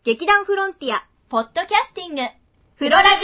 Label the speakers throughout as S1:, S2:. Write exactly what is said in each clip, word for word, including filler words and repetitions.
S1: 劇団フロンティア
S2: ポッドキャスティング
S1: フロラジ。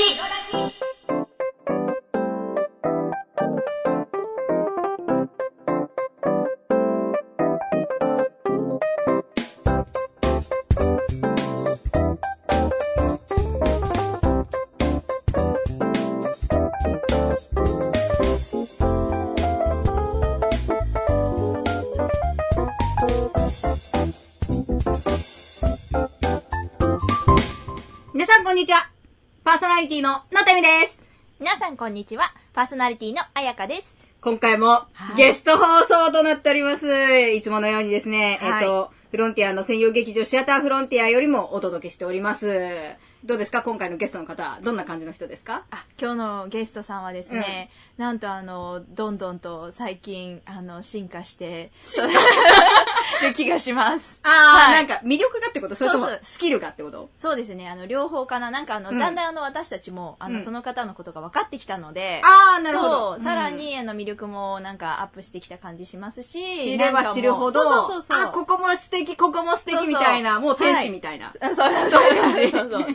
S1: 皆さんこんにちは。パーソナリティののたみです。
S2: 皆さんこんにちは。パーソナリティのあやかです。
S1: 今回もゲスト放送となっております。いつものようにですね、
S2: はい、
S1: えっと、フロンティアの専用劇場シアターフロンティアよりもお届けしております。どうですか、今回のゲストの方、どんな感じの人ですか？
S2: あ、今日のゲストさんはですね、うん、なんとあの、どんどんと最近、あの、進化して、る気がします。
S1: ああ、はい、なんか魅力がってこと？それともスキルがってこと？
S2: そうですね、あの、両方かな。なんかあの、うん、だんだんあの、私たちも、あの、うん、その方のことが分かってきたので、
S1: ああ、なるほど。
S2: そう、さらに、あの、魅力もなんかアップしてきた感じしますし、
S1: 知れば知るほど、
S2: そうそうそうそう、
S1: あ、ここも素敵、ここも素敵みたいな、そうそう、もう天使みたいな。
S2: はい、そうそうそういう感じ。そうそう。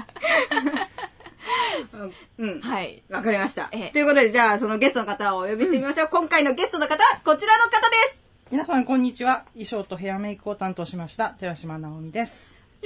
S1: うん。
S2: はい。
S1: わかりました。ということで、じゃあ、そのゲストの方をお呼びしてみましょう。うん、今回のゲストの方、こちらの方です。
S3: 皆さん、こんにちは。衣装とヘアメイクを担当しました、寺島直美です。
S1: イ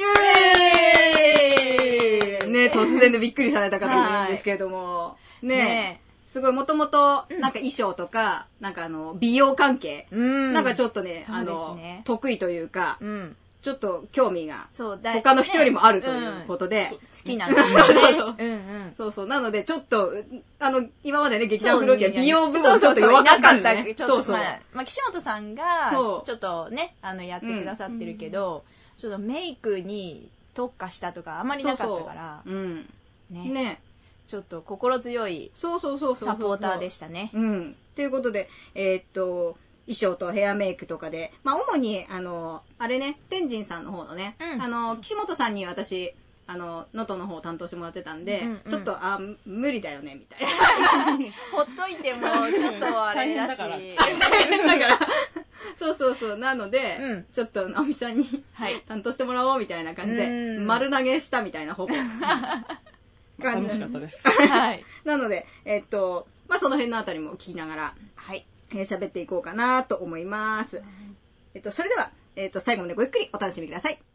S1: エーイね、突然でびっくりされた方もいるんですけれども。ね, ねすごい、もともと、なんか衣装とか、うん、なんかあの、美容関係。うん、なんかちょっとね、あの、得意というか、うん、ちょっと興味が他の人よりもあるということで、
S2: ね、うん、好きなんですよね。
S1: そうそう。なのでちょっとあの今までね、劇団フロンティア美容部分ちょっと弱かったんでね。
S2: そうそう。まあ、まあ、岸本さんがちょっとね、あのやってくださってるけど、うん、ちょっとメイクに特化したとかあんまりなかったから、
S1: そうそう、うん、
S2: ね。
S1: ね。
S2: ちょっと心強いサポーターでしたね。
S1: うん。ということで、えー、っと。衣装とヘアメイクとかで、まあ、主に、あの、あれね、天神さんの方のね、うん、あの、岸本さんに私、あの、能登の方を担当してもらってたんで、うんうん、ちょっと、あ、無理だよね、みたいな。
S2: ほっといても、ちょっとあれだし。大
S1: 変だから。そうそうそう。なので、うん、ちょっと、直美さんに、はい、担当してもらおう、みたいな感じで、丸投げしたみたいな、ほぼ。
S3: 楽しかったです。
S1: はい。なので、えっと、まあ、その辺のあたりも聞きながら、はい。喋っていこうかなと思います。えっと、それでは、えっと、最後までごゆっくりお楽しみください。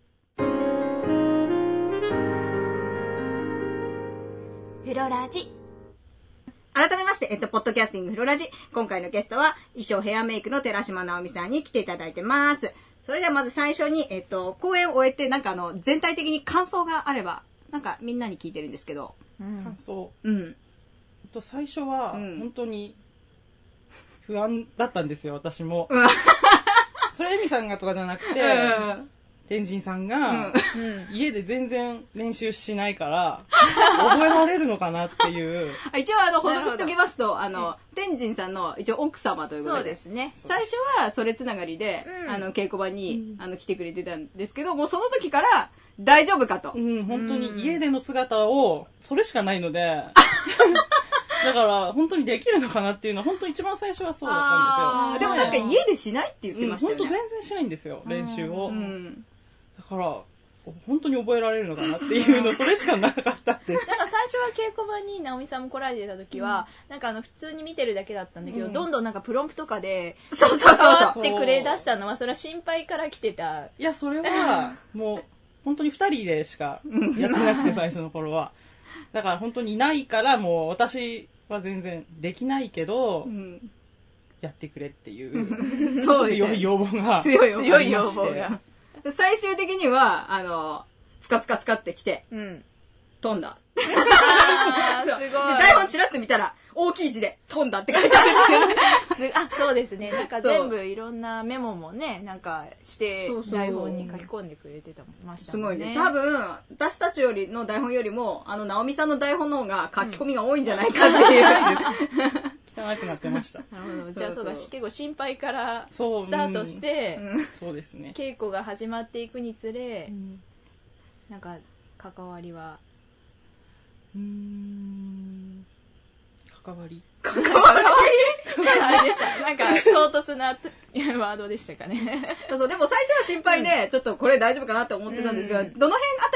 S2: フロラジ。
S1: 改めまして、えっと、ポッドキャスティングフロラジ。今回のゲストは、衣装ヘアメイクの寺島直美さんに来ていただいてます。それではまず最初に、えっと、公演を終えて、なんかあの、全体的に感想があれば、なんかみんなに聞いてるんですけど。
S3: うん、感想。
S1: うん。
S3: と最初は、本当に、不安だったんですよ、私も。それエミさんがとかじゃなくて、うん、天神さんが、うん、家で全然練習しないから覚えられるのかなっていう
S1: 一応あの補足しておきますと、あの天神さんの一応奥様ということで、
S2: そうですね、
S1: 最初はそれつながりで、うん、あの稽古場に、うん、あの来てくれてたんですけど、もうその時から大丈夫かと、
S3: うん、本当に家での姿をそれしかないのでだから本当にできるのかなっていうのは本当一番最初はそうだったんですよ。
S1: でも確かに家でしないって言ってましたよね。
S3: うん、本当全然しないんですよ、練習を。うん、だから本当に覚えられるのかなっていうのそれしかなかったです。
S2: なんか最初は稽古場に直美さんも来られてた時は、うん、なんかあの普通に見てるだけだったんだけど、うん、どんどんなんかプロンプとかで
S1: そうそうそう
S2: 変わってくれ出したのはそれは心配から来てた。
S3: いやそれはもう本当にふたりでしかやってなくて最初の頃は。だから本当にいないからもう私は全然できないけど、うん、やってくれっていうそう強い要望が
S1: 強い要望が最終的にはあのつかつかつかってきて、うん、飛んだ。
S2: あすごい。
S1: 台本チラッと見たら大きい字で飛んだって書いてあるんですよね。
S2: あ、そうですね。なんか全部いろんなメモもね、なんかして台本に書き込んでくれてたましたもんね。
S1: すごいね。多分私たちよりの台本よりもあの直美さんの台本の方が書き込みが多いんじゃないかっていう。
S3: うん、汚くなってました。
S2: なるほど。じゃあそうか、結構心配からスタートして、
S3: うん、そうですね。
S2: 稽古が始まっていくにつれ、うん、なんか関わりは。
S3: うーん関わり
S1: 関わり
S2: あれでした。なんか唐突なワードでしたかね。
S1: そうそう、でも最初は心配で、うん、ちょっとこれ大丈夫かなって思ってたんですけど、うん、どの辺あた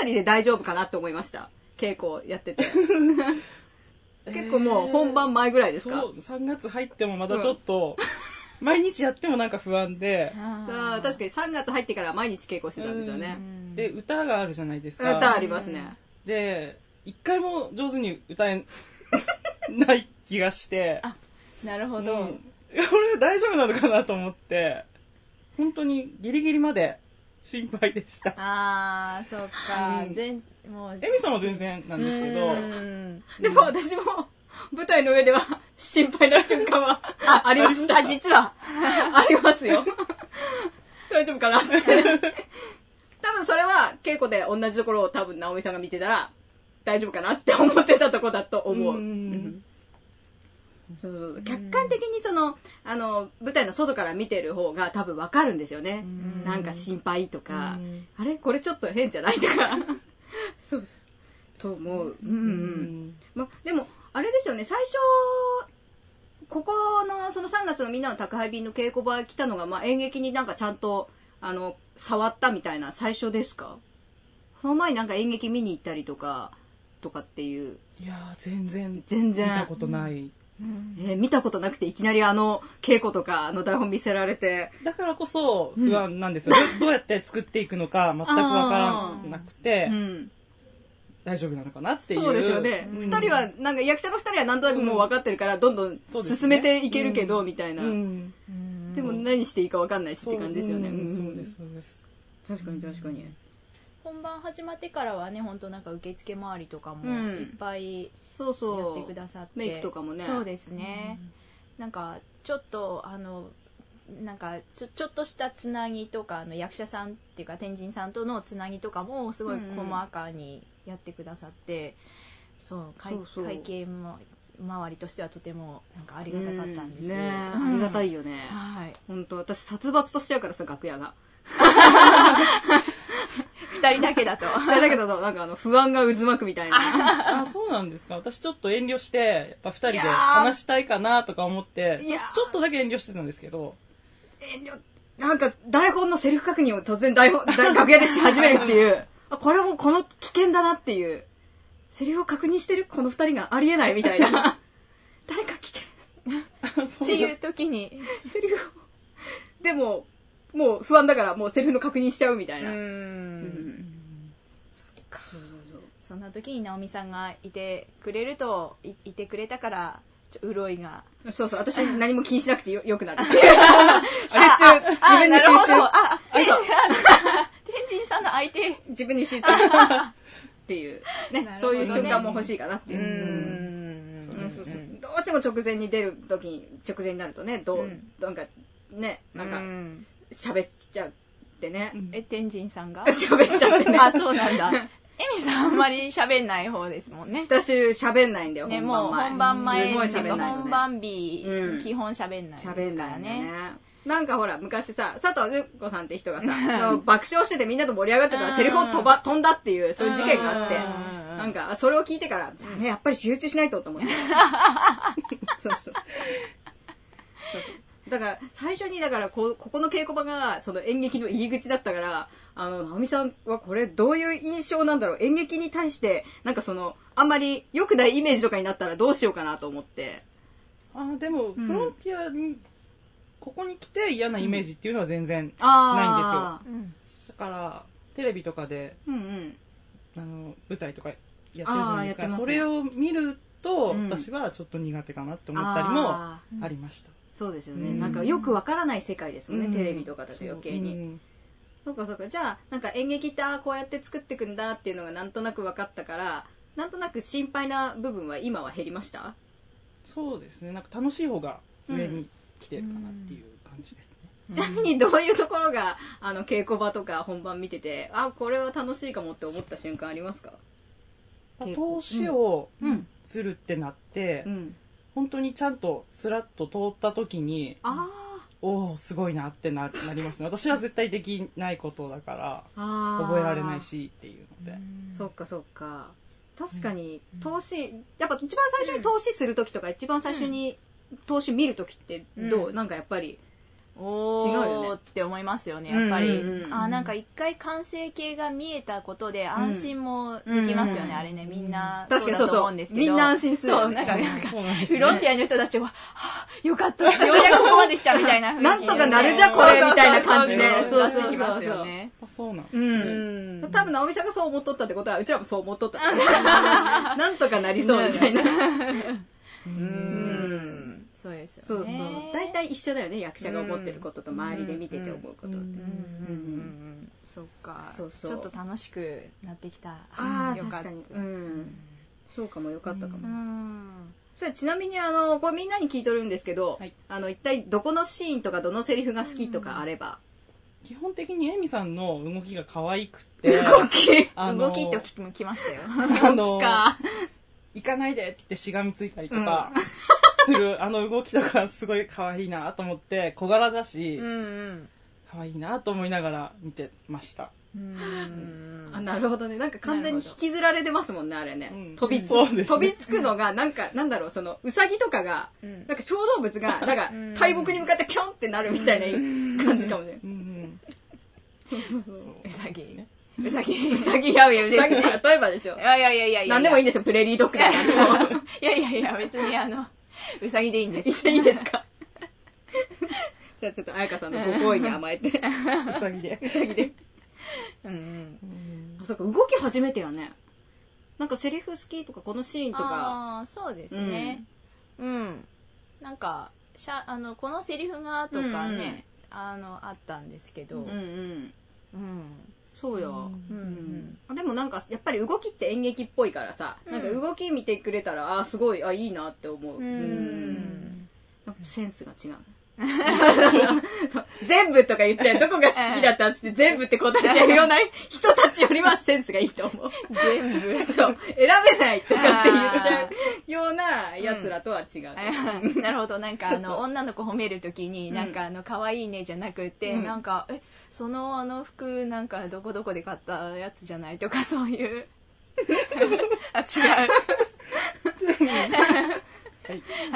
S1: たりで大丈夫かなって思いました。稽古やってて。結構もう本番前ぐらいですか？
S3: そう、さんがつ入ってもまだちょっと、うん、毎日やってもなんか不安で。
S1: あ確かにさんがつ入ってから毎日稽古してたんですよね。
S3: で、歌があるじゃないですか。
S1: 歌ありますね。
S3: で、一回も上手に歌えない気がして。
S2: あ、なるほど。うん、
S3: これ大丈夫なのかなと思って、本当にギリギリまで心配でした。
S2: ああ、そうか。うん、全
S3: もうエミさんは全然なんですけど、
S1: でも私も舞台の上では心配な瞬間はあ, ありました。
S2: あ、実は
S1: ありますよ。大丈夫かなって。多分それは稽古で同じところを多分直美さんが見てたら大丈夫かなって思ってたとこだと思う。うん、そう客観的にそのあの舞台の外から見てる方が多分わかるんですよね。なんか心配とか、あれこれちょっと変じゃないとか。そうと思う。うんうん。までもあれですよね。最初ここのそのさんがつのみんなの宅配便の稽古場来たのが、まあ、演劇になんかちゃんとあの触ったみたいな最初ですか？その前になんか演劇見に行ったりとかとかっていう。
S3: いや全然
S1: 全然
S3: 見たことない。
S1: うんえー、見たことなくていきなりあの稽古とかあの台本見せられて
S3: だからこそ不安なんですよ、うん、どうやって作っていくのか全く分からなくて、うん、大丈夫なのかなっていう。
S1: そうですよね、うん、ふたりはなんか役者のふたりは何となくもう分かってるからどんどん進めていけるけど、うん、みたいな、うんうん、でも何していいか分かんないしって感じですよね。
S3: そう、うん、そうですそうです。
S1: 確かに確かに。
S2: 本番始まってからはね本当なんか受付周りとかもいっぱい、うんそうそうやってくださって
S1: メイクとかもね。
S2: そうですね、うん、なんかちょっとあのなんかちょ、ちょっとしたつなぎとかあの役者さんっていうか天神さんとのつなぎとかもすごい細かにやってくださって、うん、そう、会、そうそう会計も周りとしてはとてもなんかありがたかったんですよ、うんね、
S1: ありがたいよね、はい、本当私殺伐としちゃうからさ楽屋が
S2: 二人だけだと
S1: 二人だけだとなんかあの不安が渦巻くみたいな。
S3: あ、そうなんですか。私ちょっと遠慮してやっぱ二人で話したいかなとか思ってちょ、ちょっとだけ遠慮してたんですけど。
S1: 遠慮なんか台本のセリフ確認を突然台本楽屋でし始めるっていうあこれもこの危険だなっていうセリフを確認してるこの二人がありえないみたいな誰か来て
S2: っていう時に
S1: セリフをでももう不安だからもうセリフの確認しちゃうみたいな。うーん、うん、
S2: そっか。そんな時に直美さんがいてくれると い, いてくれたからちょ潤いが
S1: そうそう私何も気にしなくて よ, よくなる集中自分に集中ああ天
S2: 神さんの相手
S1: 自分に集中っていうねそういう瞬間も欲しいかなっていう。うんうんそうそうどうしても直前に出る時に直前になるとねどう、うん、なんかねなんか、うん喋っちゃってね。
S2: え、天神さんが
S1: 喋っちゃってね。
S2: あ、そうなんだ。エミさんあんまり喋んない方ですもんね。
S1: 私喋んないんだよ、ね、
S2: 本番前。もう本番前っていうか本番日、うん、基本喋んないですからね。喋んないね。
S1: なんかほら、昔さ、佐藤純子さんって人がさ、爆笑しててみんなと盛り上がってたらセリフを飛ば、飛んだっていう、そういう事件があって、なんか、それを聞いてから、ね、やっぱり集中しないとと思って。そうそう。だから最初にだからこここの稽古場がその演劇の入り口だったからあの直美さんはこれどういう印象なんだろう演劇に対してなんかそのあんまり良くないイメージとかになったらどうしようかなと思って。
S3: あでも、うん、フロンティアにここに来て嫌なイメージっていうのは全然ないんですよ、うん、だからテレビとかで、うんうん、あの舞台とかやってるじゃないですか、ね、それを見ると、うん、私はちょっと苦手かなって思ったりもありました。
S1: そうですよね、うん、なんかよくわからない世界ですもんね、うん、テレビとかだと余計に、うん、そうかそうか。じゃあなんか演劇ってあこうやって作っていくんだっていうのがなんとなく分かったからなんとなく心配な部分は今は減りました？
S3: そうですね、なんか楽しい方が上に来てるかなっていう感じですね、
S1: うん、ちなみにどういうところがあの稽古場とか本番見ててあこれは楽しいかもって思った瞬間ありますか？
S3: 投資をするってなって、うんうん本当にちゃんとスラッと通った時にあおーすごいなってな、なりますね。私は絶対できないことだから覚えられないしっていうので。
S1: そっかそっか。確かに投資、うん、やっぱ一番最初に投資する時とか、うん、一番最初に投資見る時ってどう、うん、なんかやっぱり
S2: おーって思いますよねやっぱり、うんうん、あなんか一回完成形が見えたことで安心もできますよね、うんうん、あれねみんなそうだと思うんですけど、
S1: みんな安心する、ね、
S2: そうなんか、なんかフロンティアの人たちは、はあ、よかったようやくここまで来たみたいな
S1: なんとかなるじゃこれみたいな感じで
S2: そうそうそうますよね。
S3: そうなんです
S1: ね、うん、多分直美さんがそう思っとったってことはうちらもそう思っとったなんとかなりそうみたいな
S2: うんそうですよね。
S1: そうそう大体一緒だよね役者が思ってることと周りで見てて思うことって。
S2: そっかそうそうちょっと楽しくなってきた。
S1: ああ確かに、うん、そうかもよかったかも。うんそれちなみにあのこれみんなに聞いとるんですけど、はい、あの一体どこのシーンとかどのセリフが好きとかあれば。
S3: 基本的にエミさんの動きが可愛くて
S1: 動き
S2: 動きって聞きましたよ。
S3: あの行かないでって言ってしがみついたりとかする、うん、あの動きとかすごい可愛いなと思って小柄だし、うんうん、可愛いなと思いながら見てました。
S1: うんあなるほどねなんか完全に引きずられてますもんねあれね、うん、飛びつ、
S3: うんね、
S1: 飛びつくのがなんかなんだろうそのウサギとかが、うん、なんか小動物がなんか大木に向かってピョンってなるみたいな感じかもしれない。
S2: ウサギね
S1: ウサギウサギやうやうさぎ例えばですよ。
S2: いやいやいやいやいや
S1: 何でもいいんですよプレリードッグとか
S2: いやいやいや別にあのウサギでいいんです。
S1: いいですかじゃあちょっと彩香さんのご好意に甘えて
S3: ウサギで
S1: ウサギでうんうん、あそっか動き初めてやね。なんかセリフ好きとかこのシーンとか
S2: ああそうですね、うん、うん、なんかしゃあのこのセリフがとかね、うんうん、あのあったんですけど、うんうんうん、
S1: そうよ、うんうんうん、でもなんかやっぱり動きって演劇っぽいからさ、うん、なんか動き見てくれたらあすごいあいいなって思う。うん、うん、なんかセンスが違う。全部とか言っちゃうどこが好きだったっつって全部って答えちゃうような人たちよりはセンスがいいと思う。
S2: 全部
S1: そう選べないとかって言っちゃうようなやつらとは違う、
S2: うん、なるほどなんかあのそうそう女の子褒めるときになんかあの可愛いねじゃなくて、うん、なんかえそのあの服なんかどこどこで買ったやつじゃないとかそういうあ違う
S1: はい、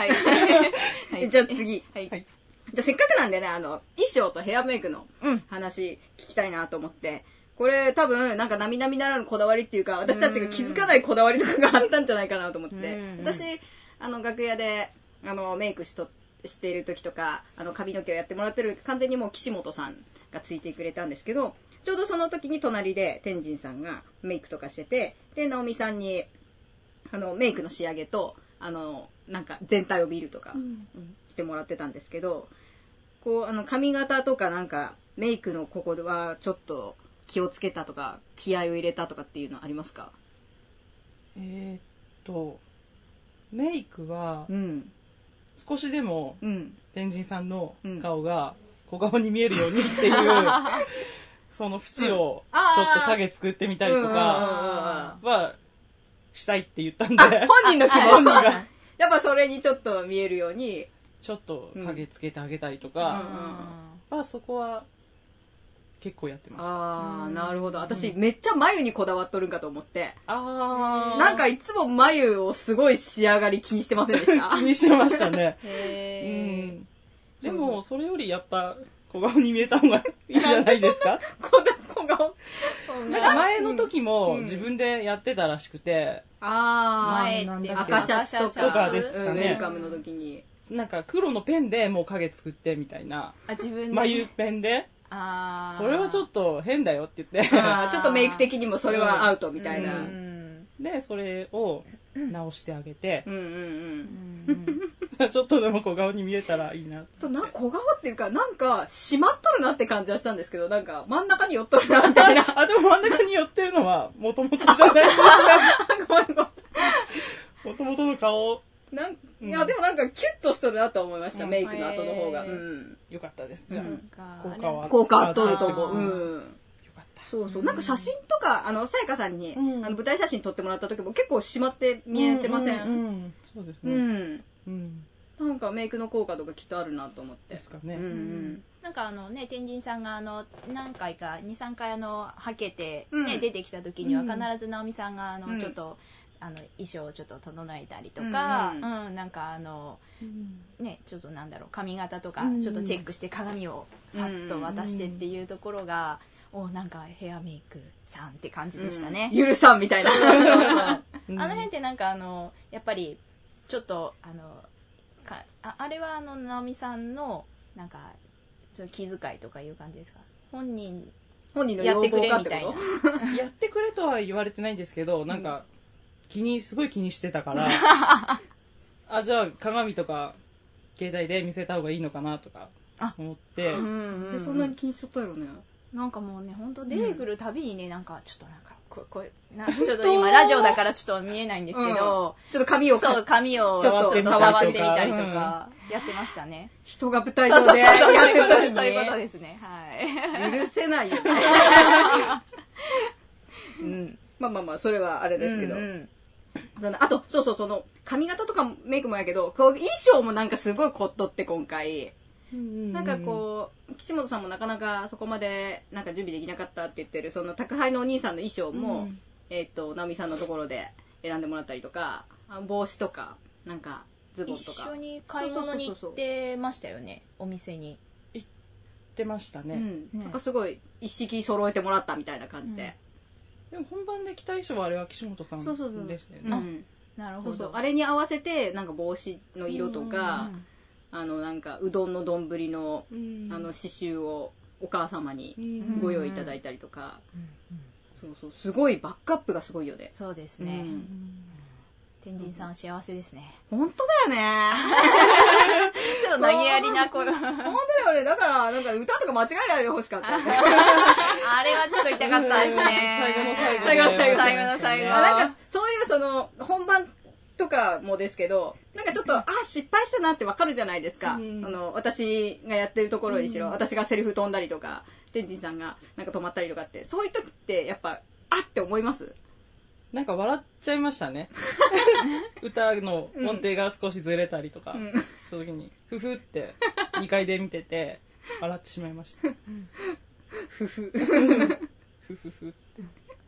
S1: はい、じゃあ次、はいはいじゃあせっかくなんでね、あの、衣装とヘアメイクの話聞きたいなと思って、これ多分なんか並々ならぬこだわりっていうか、私たちが気づかないこだわりとかがあったんじゃないかなと思って、私、あの、楽屋で、あの、メイクしと、している時とか、あの、髪の毛をやってもらってる、完全にもう岸本さんがついてくれたんですけど、ちょうどその時に隣で天神さんがメイクとかしてて、で、直美さんに、あの、メイクの仕上げと、あの、なんか全体を見るとかしてもらってたんですけど、こうあの髪型とかなんかメイクのここはちょっと気をつけたとか気合を入れたとかっていうのありますか？
S3: えー、っとメイクは少しでも天神さんの顔が小顔に見えるようにっていう、うん、その縁をちょっと影作ってみたりとかはしたいって言ったんで、
S1: 本人の希望がやっぱそれにちょっと見えるように
S3: ちょっと影つけてあげたりとか、うん、まあそこは結構やってました。
S1: ああなるほど。私めっちゃ眉にこだわっとるんかと思って、あなんかいつも眉をすごい仕上がり気にしてませんでした？
S3: 気にしてましたね。へうん、でもそれよりやっぱ小顔に見えた方がいいんじゃないですか？
S1: 小顔
S3: なんか前の時も自分でやってたらしくて、
S1: うん、ああ前
S2: って
S1: 赤シャツと
S3: かですかね、
S1: ウェルカムの時に
S3: なんか黒のペンでもう影作ってみたいな、
S2: あ自分で
S3: 眉ペンで、あそれはちょっと変だよって言って
S1: あちょっとメイク的にもそれはアウトみたいな、うん、
S3: でそれを直してあげて、うんうんうん、ちょっとでも小顔に見えたらいいなって。
S1: そうな小顔っていうかなんか締まっとるなって感じはしたんですけど、なんか真ん中に寄っとるなみたいな
S3: あでも真ん中に寄ってるのはもともとじゃないですかごめんごめんもともとの顔
S1: なんいやでもなんかキュッとしとるなと思いました、うん、メイクの後の方が、うん、
S3: よかったです、うん、
S1: 効果は効果取ると思う、うん、よかったそうそうなんか写真とかあのさやかさんに、うん、あの舞台写真撮ってもらった時も結構締まって見えてません？うんうんうん、
S3: そうですね、うんうん、
S1: なんかメイクの効果とかきっとあるなと思って
S3: ですかね、
S1: うんうん、
S2: なんかあのね天神さんがあの何回か にさんかいあのはけて、ねうん、出てきた時には必ず直美さんがあの、うん、ちょっとあの衣装をちょっと整えたりとか、うん、うんうん、なんかあの、うん、ね、ちょっとなんだろう、髪型とかちょっとチェックして鏡をさっと渡してっていうところが、うん、おなんかヘアメイクさんって感じでしたね。
S1: うん、ゆるさんみたいな。
S2: あの辺ってなんかあのやっぱりちょっとあのか あ, あれはあの直美さんのなんかちょっと気遣いとかいう感じですか？本人
S1: 本人の
S2: やってくれみたいな。
S3: やってくれとは言われてないんですけど、なんか気にすごい気にしてたからあ、じゃあ鏡とか携帯で見せた方がいいのかなとか思って、
S1: うんうんうん、でそんなに気にしちゃったよね。
S2: なんかもうね、本当出てくるたびにね、なんかちょっとなんかここなちょっと今ラジオだからちょっと見えないんですけど、うん、
S1: ちょっと髪を
S2: そう髪をちょっと触ってみたりとかやってましたね。
S1: うん、人が舞台上でやってる時に
S2: そういうことですね。はい。
S1: 許せないよね。うん。まあまあまあそれはあれですけど。うんうんあと、そうそう、その、髪型とかメイクもやけど、こう、衣装もなんかすごい凝っとって今回。うんうんうん、なんかこう、岸本さんもなかなかそこまでなんか準備できなかったって言ってる、その宅配のお兄さんの衣装も、うん、えっと、直美さんのところで選んでもらったりとか、帽子とか、なんか、ズボンとか。
S2: 一緒に買い物に行ってましたよね、お店に。
S3: 行ってましたね。
S1: うん。なんかすごい、一式揃えてもらったみたいな感じで。うん
S3: でも本番で着た衣装はあれは岸本さんでしたよね。そうそうそう、うん、
S2: なるほど。そうそう
S1: あれに合わせてなんか帽子の色とか、あのなんかうどんの丼のあの刺繍をお母様にご用意いただいたりとか、そうそうすごいバックアップがすごいよね。
S2: そうですね。うん天神さん幸せですね。
S1: 本当だよね。
S2: ちょっと投げやりな声。本当
S1: だよね。だからなんか歌とか間違えないでほしかった。
S2: あれはちょっと痛かったですね。
S3: 最後の最後。
S1: 最後の最後。
S2: 最後の最後。
S1: なんかそういうその本番とかもですけど、なんかちょっとあ失敗したなってわかるじゃないですか。うん、あの私がやってるところにしろ、うん、私がセリフ飛んだりとか、天神さんがなんか止まったりとかって、そういう時ってやっぱあって思います？
S3: なんか笑っちゃいましたね。歌の音程が少しずれたりとか、うん、した時にふふってにかいで見てて笑ってしまいました。
S1: ふふ
S3: ふふふって。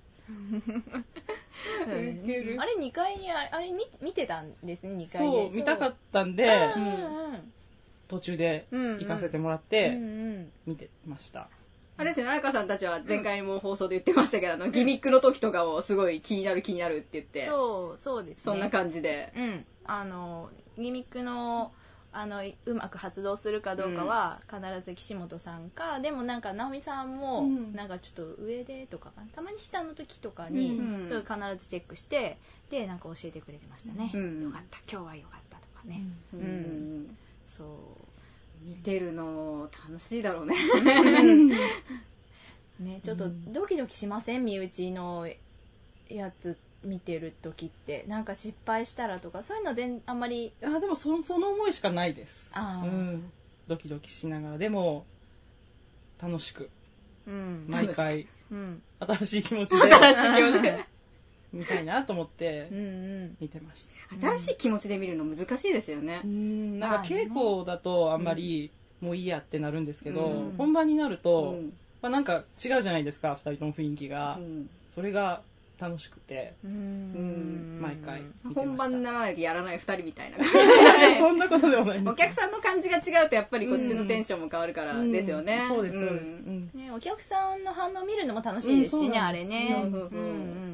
S2: あれにかいにあれ、あれ 見, 見てたんですねにかいで。
S3: そう見たかったんで、うん、途中で行かせてもらって見てました。
S1: あれですね、彩香さんたちは前回も放送で言ってましたけど、あのギミックの時とかもすごい気になる気になるって言って。
S2: そう、そうですね。
S1: そんな感じで。
S2: うん。あの、ギミックの、あの、うまく発動するかどうかは、必ず岸本さんか、うん、でもなんか、直美さんも、なんかちょっと上でとか、たまに下の時とかに、うん、それ必ずチェックして、で、なんか教えてくれてましたね。うん、よかった、今日はよかったとかね。うん。うん、そう。
S1: 見てるの楽しいだろうね。
S2: ね、ちょっとドキドキしません？身内のやつ見てる時ってなんか失敗したらとかそういうのであんまり。
S3: あでも そ, その思いしかないです。あ、うん、ドキドキしながらでも楽しく、うん、毎回、うん、新しい気持ちで
S1: 新しい気持ちで
S3: 見たいなと思って見てました。
S1: うんうん、新しい気持ちで見るの難しいですよね。
S3: うん、なんか稽古だとあんまりもういいやってなるんですけど、うん、本番になると、うんまあ、なんか違うじゃないですかふたりとも雰囲気が、うん、それが楽しくてうんうん毎回見てました。
S1: 本番にならないとやらないふたりみたいな感じ
S3: そんなことでもないんです。
S1: お客さんの感じが違うとやっぱりこっちのテンションも変わるからですよね。
S3: うんうん、そうですそうです、
S2: うんね、お客さんの反応見るのも楽しいですしね、うん、あれね、うんうんうん、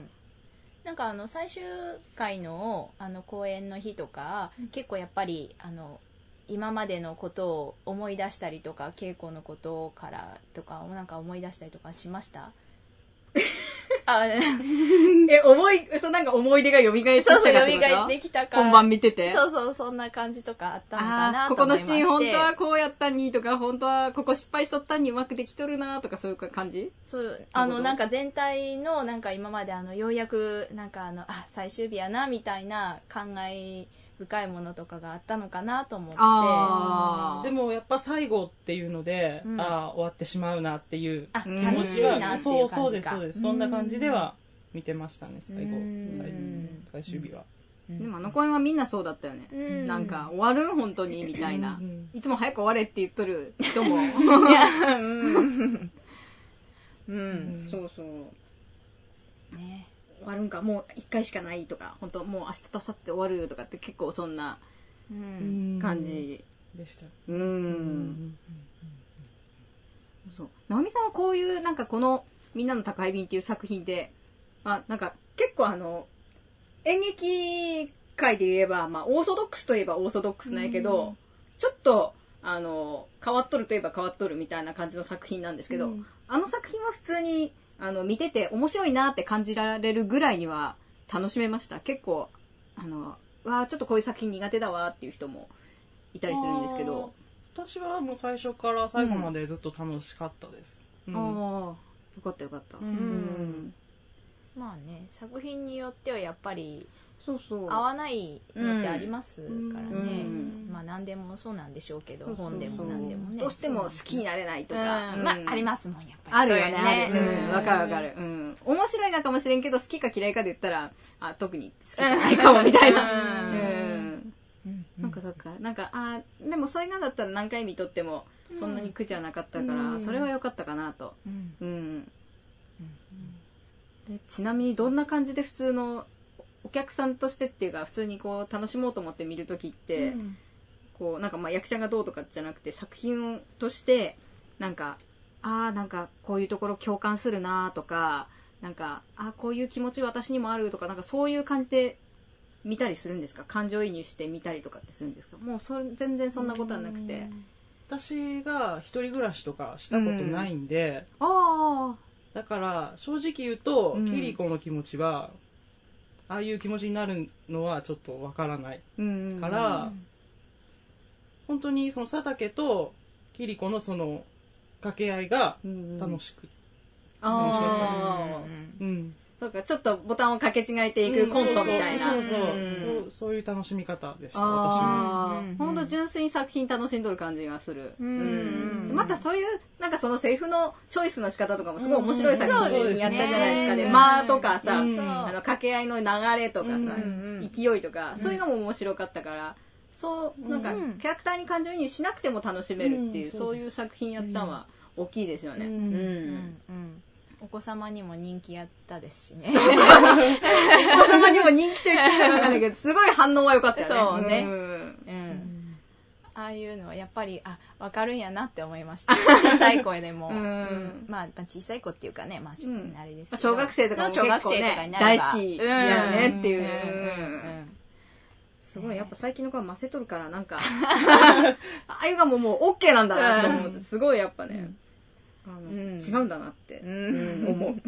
S2: なんかあの最終回 の, あの公演の日とか、うん、結構やっぱりあの今までのことを思い出したりとか稽古のことからとかなんか思い出したりとかしました？あえ
S1: 思いそうなんか思い出が蘇ってきたかってこと？
S2: そうそう蘇ってきたか
S1: 本番見てて
S2: そうそうそんな感じとかあったのかなと思いまして。
S1: ここのシーン本当はこうやったにとか本当はここ失敗しとったにうまくできとるなとかそういう感じ？
S2: そうあのなんか全体のなんか今まであのようやくなんかあのあ最終日やなみたいな感慨深いものとかがあったのかなと思って。
S3: あでもやっぱ最後っていうので、うん、あ終わってしまうなっていう
S2: あ寂しいなっていう感じか。
S3: そうそうですそうですそんな感じでは見てましたね最後最, 最終日は、
S1: うん、でもあの公演はみんなそうだったよね、うん、なんか終わる本当にみたいな、うん、いつも早く終われって言っとる人もいやうん、うん、そうそうね終わるんか、もう一回しかないとか、本当もう明日と明後日終わるとかって結構そんな感じ
S3: でした。
S1: うん。うん、そう。直美さんはこういうなんかこのみんなの宅配便っていう作品で、まあなんか結構あの演劇界で言えばまあオーソドックスといえばオーソドックスなんやけど、うん、ちょっとあの変わっとるといえば変わっとるみたいな感じの作品なんですけど、うん、あの作品は普通にあの見てて面白いなって感じられるぐらいには楽しめました。結構あのわあちょっとこういう作品苦手だわっていう人もいたりするんですけど、
S3: 私はもう最初から最後までずっと楽しかったです。
S1: うん、ああよかったよかった。うん、うん、
S2: まあね作品によってはやっぱり
S1: そうそう
S2: 合わないのってありますからね、うん、まあ何でもそうなんでしょうけど、うん、本でも何でもね
S1: どうしても好きになれないとか、
S2: うん、まあありますもんやっぱり
S1: あるよね、ある、うん、わかるわかる、うん、面白いがかもしれんけど好きか嫌いかで言ったらあ特に好きじゃないかもみたいな、うんうんうん、なんかそっかなんかあでもそういうのだったら何回見とってもそんなに苦じゃなかったから、うん、それは良かったかなと、うんうんうん、えちなみにどんな感じで普通のお客さんとしてっていうか普通にこう楽しもうと思って見るときって、うん、こうなんかまあ役者がどうとかじゃなくて作品としてなんかあーなんかこういうところ共感するなとかなんかあこういう気持ち私にもあるとかなんかそういう感じで見たりするんですか？感情移入して見たりとかってするんですか？もうそ全然そんなことはなくて、
S3: 私が一人暮らしとかしたことないんで、
S1: うん、あ
S3: だから正直言うと、うん、キリコの気持ちはああいう気持ちになるのはちょっとわからないから、うんうんうん、本当にその佐竹とキリコのその掛け合いが楽しく、うんうん、面白かったです。うん。
S1: そうか、ちょっとボタンを掛け違えていくコントみたいな。
S3: そうそうそう、そう、そういう楽しみ方でした、私
S1: は。本当純粋に作品楽しんどる感じがする。うんうん、またそういう、なんかそのセリフのチョイスの仕方とかもすごい面白い作品やったじゃないですかね。間とかさ、あの掛け合いの流れとかさ、勢いとか、そういうのも面白かったから、そう、なんかキャラクターに感情移入しなくても楽しめるっていう、そういう作品やったのは大きいですよね。うんうん
S2: お子様にも人気やったですしね。
S1: お子様にも人気と言っていいのかわかんないけど、すごい反応は良かったよね。
S2: そうね。うん。うん、ああいうのはやっぱり、あ、わかるんやなって思いました。小さい声でも。うん、まあ、小さい子っていうかね、まあ、うん、あれですけど。
S1: 小学生とかも結構ね、大好きやねっていう。すごい、やっぱ最近の子はませとるから、なんか、ああいうがもうもう OK なんだなと思って、すごいやっぱね。うんあのうん、違うんだなって、うん、思う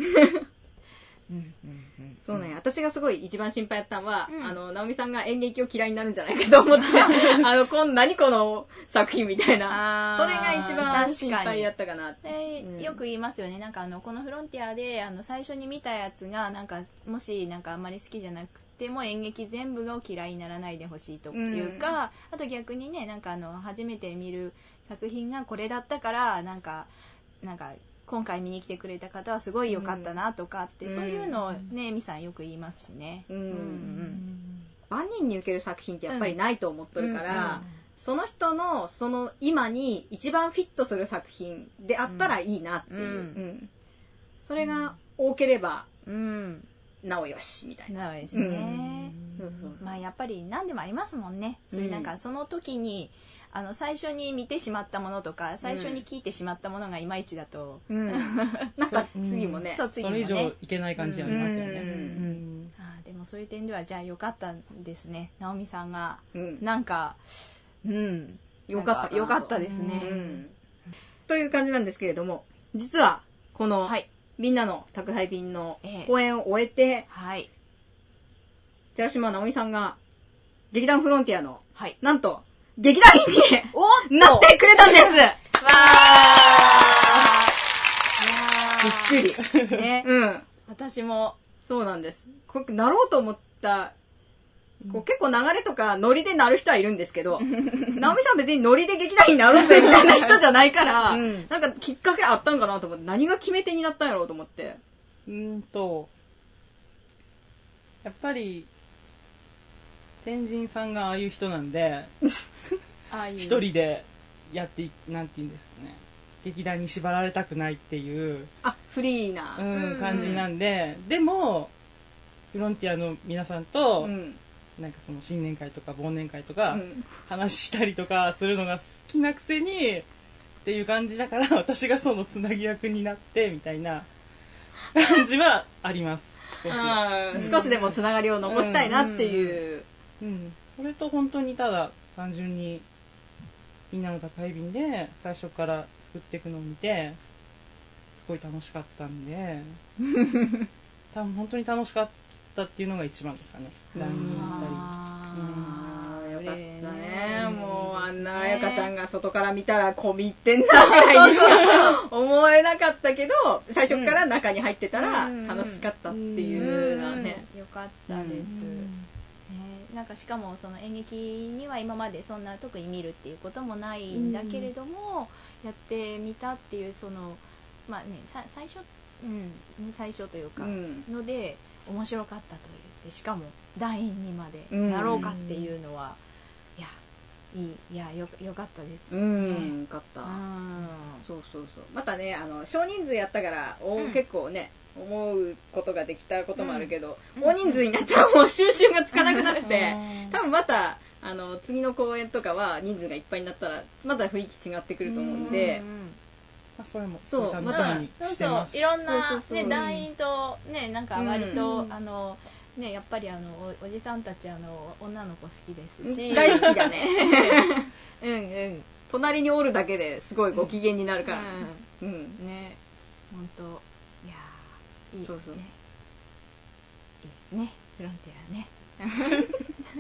S1: そうね私がすごい一番心配やったのは、うん、あの直美さんが演劇を嫌いになるんじゃないかと思ってあのこん何この作品みたいなそれが一番心配やったかなって、
S2: うん、よく言いますよねなんかあのこのフロンティアであの最初に見たやつがなんかもしなんかあんまり好きじゃなくても演劇全部が嫌いにならないでほしいというか、うん、あと逆にねなんかあの初めて見る作品がこれだったからなんかなんか今回見に来てくれた方はすごい良かったなとかって、うん、そういうのをねエミさんよく言いますしね、うんうんうん、
S1: 万人に受ける作品ってやっぱりないと思っとるから、うんうん、その人のその今に一番フィットする作品であったらいいなっていう、うんうん、それが多ければ、うん、なおよしみたいな。
S2: なおですね、うん、そうそうまあやっぱり何でもありますもんねそういうなんかその時にあの最初に見てしまったものとか最初に聞いてしまったものがいまいちだと、うん、
S1: なんか次もね、
S3: うん、そう次もねそれ以上いけない感じありますよね、うんうん、
S2: あでもそういう点ではじゃあよかったですね直美さんが、うん、なんかうん
S1: よかった
S2: よかったですね、うん、
S1: という感じなんですけれども実はこの、はい、みんなの宅配便の公演を終えて、ええはい、寺島直美さんが劇団フロンティアの、はい、なんと劇団員になってくれたんですわーびっくり。ね。うん。
S2: 私も。
S1: そうなんです。これなろうと思った、こう結構流れとかノリでなる人はいるんですけど、直美さん別にノリで劇団員になるんぜみたいな人じゃないから、うん、なんかきっかけあったんかなと思って、何が決め手になったんやろうと思って。
S3: うーんと、やっぱり、天神さんがああいう人なんで一人でやっていなんて言うんですかね劇団に縛られたくないっていう
S1: あフリーな、
S3: うん、感じなんで、うん、でもフロンティアの皆さんと、うん、なんかその新年会とか忘年会とか、うん、話したりとかするのが好きなくせにっていう感じだから、私がそのつなぎ役になってみたいな感じはあります。少し、
S1: うん、少しでもつながりを残したいなっていう、
S3: うんうんうん、それと本当にただ単純にみんなの宅配便で最初から作っていくのを見てすごい楽しかったんで多分本当に楽しかったっていうのが一番ですかね。ラインに行ったり、
S1: うん、よかったね、うん、もうあんな彩香ちゃんが外から見たら込み入ってんなぐらいにしか思えなかったけど、最初から中に入ってたら楽しかったっていうのはね、
S2: よかったです、なんかしかもその演劇には今までそんな特に見るっていうこともないんだけれども、うん、やってみたっていうそのまあね最初、うん、最初というかので面白かったというで、しかも団員にまでなろうかっていうのは、うん、いやいいいやよよかったです、ね、
S1: うんよかった、うん、そうそうそう、またねあの少人数やったからお、うん、結構ね思うことができたこともあるけど、うん、大人数になったらもう収集がつかなくなって多分またあの次の公演とかは人数がいっぱいになったらまた雰囲気違ってくると思うんで、うんうん、
S3: まあ、それも
S1: そうまた
S2: そうそういろんな、ね、団員とねなんか割と、うん、あのねやっぱりあの お, おじさんたちあの女の子好きですし
S1: 大好きだね
S2: うんうん
S1: 隣におるだけですごいご機嫌になるから、
S2: うんうん、ね本当いやいい
S1: そうそう、
S2: ね、いいですねフロンティアね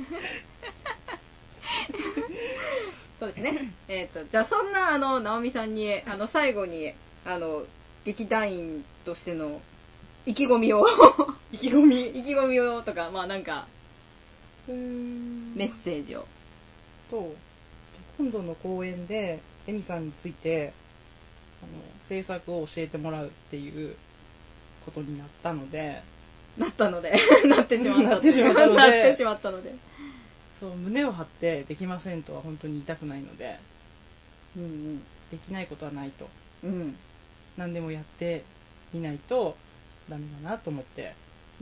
S1: そうですねえーとじゃあそんなあの直美さんにあの最後にあの劇団員としての意気込みを
S3: 意気込み
S1: 意気込みをとかまあなんかうーんメッセージを
S3: と今度の公演でエミさんについてあの制作を教えてもらうっていうことになったので
S1: なったのでなってしまった
S3: なってしまったので
S1: なってしまったので
S3: そう胸を張ってできませんとは本当に言いたくないので、うんうん、できないことはないと、うん、何でもやってみないとダメだなと思って、うん、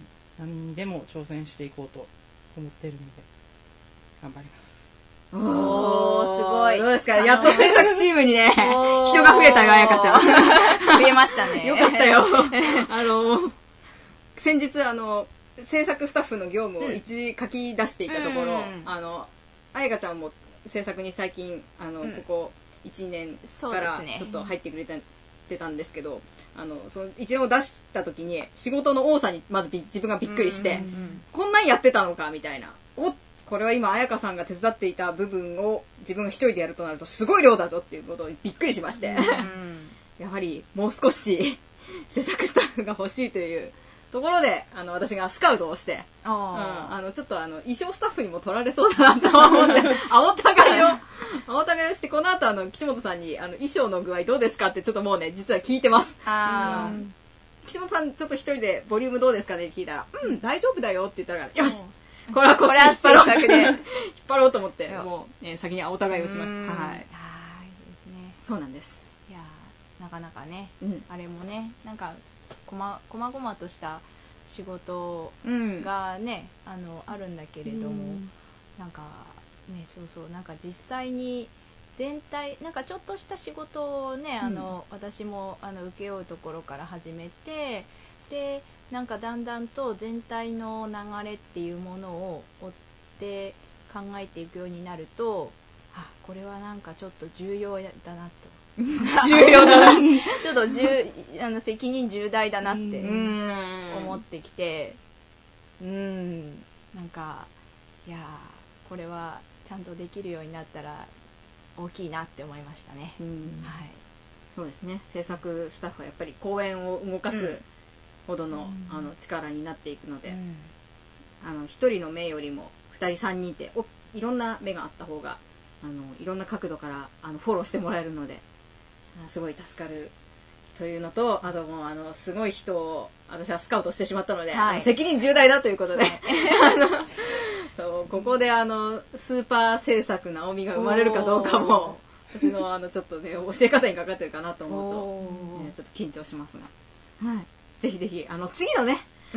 S3: 何にでも挑戦していこうと思ってるので頑張ります。
S2: おーすごい
S1: どうですかやっと制作チームにね人が増えたよ彩香ちゃん
S2: 増えましたね
S1: よかったよあの先日あの制作スタッフの業務を一時書き出していたところ、うん、あの彩香ちゃんも制作に最近あの、うん、ここ いちねんからちょっと入ってくれてたんですけど、あのその一覧を出した時に仕事の多さにまず自分がびっくりして、うんうんうん、こんなんやってたのかみたいな、おこれは今彩香さんが手伝っていた部分を自分が一人でやるとなるとすごい量だぞっていうことにびっくりしまして、うんうん、やはりもう少し制作スタッフが欲しいというところであの私がスカウトをして、うん、あのちょっとあの衣装スタッフにも取られそうだなと思って青互いを青互いをして、この後あの岸本さんにあの衣装の具合どうですかってちょっともうね実は聞いてます。あ、うん、岸本さんちょっと一人でボリュームどうですかねって聞いたら、うん大丈夫だよって言ったらよしこれはこっち引っ張ろう引っ張ろうと思ってもう、ね、先に青互いをしました。はい、はいですね、そうなんです。
S2: いやなかなかね、うん、あれもねなんかこまこまごまとした仕事がね、うん、あのあるんだけれども、うん、なんかねそうそうなんか実際に全体なんかちょっとした仕事をね、うん、あの私もあの請け負うところから始めて、でなんかだんだんと全体の流れっていうものを追って考えていくようになると、あこれはなんかちょっと重要だなと
S1: 重要だな
S2: ちょっと重あの責任重大だなって思ってきて、うーんなんかいやこれはちゃんとできるようになったら大きいなって思いましたね。うん、はい、
S1: そうですね。制作スタッフはやっぱり公演を動かすほどの、うん、あの力になっていくので、うん、あの一人の目よりも二人三人っておいろんな目があった方があのいろんな角度からあのフォローしてもらえるのですごい助かるというのと、あともうあのすごい人を私はスカウトしてしまったので、はい、責任重大だということで、はい、あのそうここであのスーパー制作直美が生まれるかどうかも私のあのちょっとね教え方にかかってるかなと思うと、ね、ちょっと緊張しますが、はい、ぜひぜひあの次のね、うん、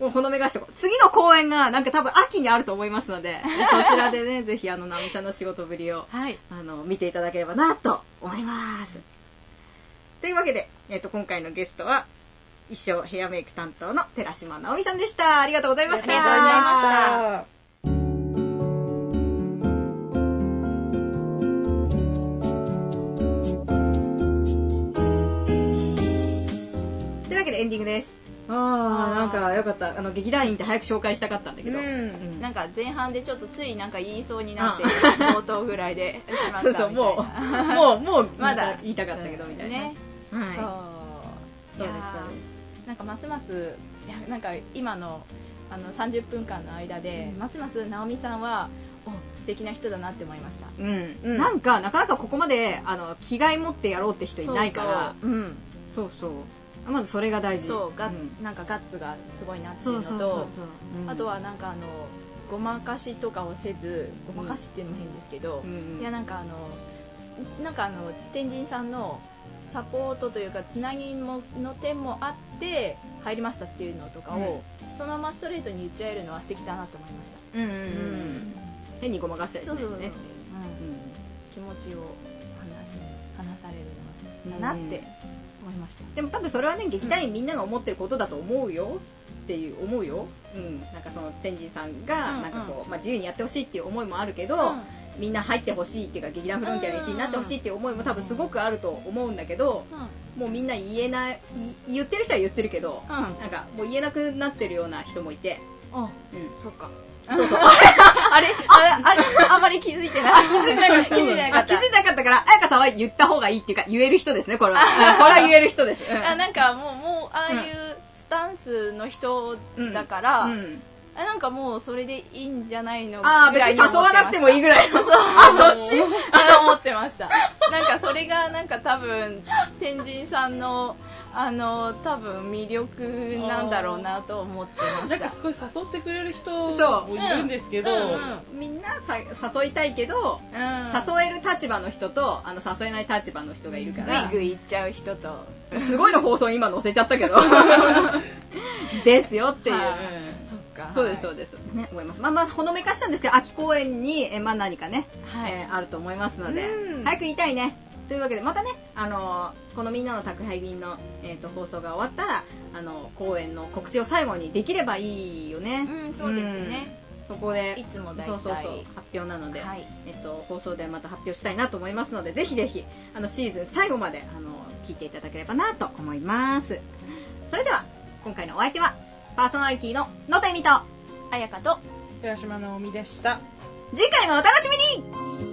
S1: もうほのめかしてこう。次の公演がなんか多分秋にあると思いますので、そちらでね、ぜひあの、直美さんの仕事ぶりを、はい、あの、見ていただければなと思います。というわけで、えっと、今回のゲストは、衣装ヘアメイク担当の寺島直美さんでした。ありがとうございました。ありがとうございました。というわけでエンディングです。ああ、なんかよかった。あの劇団員って早く紹介したかったんだけど、うんうん、
S2: なんか前半でちょっとついなんか言いそうになって、冒頭ぐらいでしまったみたいな。そうそう、も
S1: うもうもうまだ言いたかったけどみたいな。ね。はい。そう。
S2: そうですそうです。なんかますますいやなんか今のあのさんじゅっぷんかんの間で、うん、ますます直美さんはお素敵な人だなって思いました。
S1: うん。うん、なんかなかなかここまであの気概持ってやろうって人いないから。そうそう。うん。そうそう。まずそれが大事。
S2: そうが、うん、なんかガッツがすごいなっていうのと、あとはなんかあのごまかしとかをせず、ごまかしっていうのも変ですけど、うん、いやなんかあのなんかあの天神さんのサポートというかつなぎもの点もあって入りましたっていうのとかを、うん、そのままストレートに言っちゃえるのは素敵だなと思いました。うんうんうんうん、
S1: 変にごまかしたりしないね。そうそうそう、うん、
S2: 気持ちを話話されるのだなって。うん思いました。
S1: でも多分それはね劇団員みんなが思ってることだと思うよっていう思うよ、うん、なんかその天神さんがなんかこう、うんうんまあ、自由にやってほしいっていう思いもあるけど、うん、みんな入ってほしいっていうか劇団フロンティアの一員になってほしいっていう思いも多分すごくあると思うんだけど、うん、もうみんな言えない言ってる人は言ってるけど、うん、なんかもう言えなくなってるような人もいて、
S2: うん、そっかそうそうあれあれあれあまり気づいてない。
S1: 気づいてなかった。気づいてなかった。気づいてなかったから、彩香さんは言った方がいいっていうか、言える人ですね、これは。これは言える人です。
S2: うん、あなんかもう、もう、ああいうスタンスの人だから、うんうんあなんかもうそれでいいんじゃないのぐらいに思ってました。ああ、別に誘わなくてもいいぐらいの。そうあ、そっちあ思ってました。なんかそれがなんか多分、天神さんの、あの、多分魅力なんだろうなと思ってました。
S3: なんかすごい誘ってくれる人もいるんですけど、うんうん
S1: うん、みんなさ誘いたいけど、うん、誘える立場の人と、あの誘えない立場の人がいるから。
S2: グイグイ行っちゃう人と。
S1: すごいの放送今載せちゃったけど。ですよっていう。はあそうですそうです、ね、思います。まあまあほのめかしたんですけど秋公演にえまあ何かね、はいえー、あると思いますので早く言いたいねというわけでまたねあのー、このみんなの宅配便の、えー、と放送が終わったらあのー、公演の告知を最後にできればいいよね。
S2: うんそうですね、
S1: うん、そこで
S2: いつも大体
S1: そうそうそう発表なので、はいえっと、放送でまた発表したいなと思いますのでぜひぜひあのシーズン最後まであの聞いていただければなと思います。それでは今回のお相手はパーソナリティの野田恵美と
S2: 彩香と
S3: 寺島直美でした。
S1: 次回もお楽しみに。